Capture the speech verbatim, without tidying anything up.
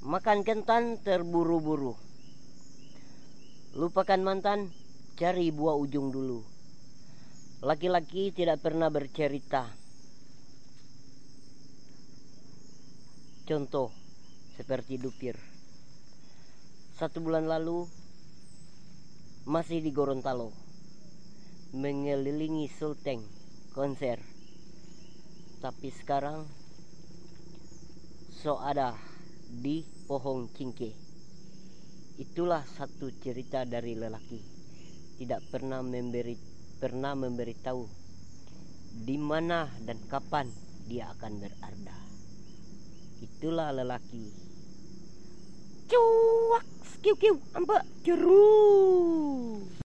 Makan kentan terburu-buru. Lupakan mantan, cari buah ujung dulu. Laki-laki tidak pernah bercerita. Contoh seperti Dupir. Satu bulan lalu masih di Gorontalo, mengelilingi Sulteng konser. Tapi sekarang so ada di Pohong Cingke. Itulah satu cerita dari lelaki tidak pernah memberi pernah memberitahu di mana dan kapan dia akan berada. Itulah lelaki. Cuak, skiu kiu, ambak jeru.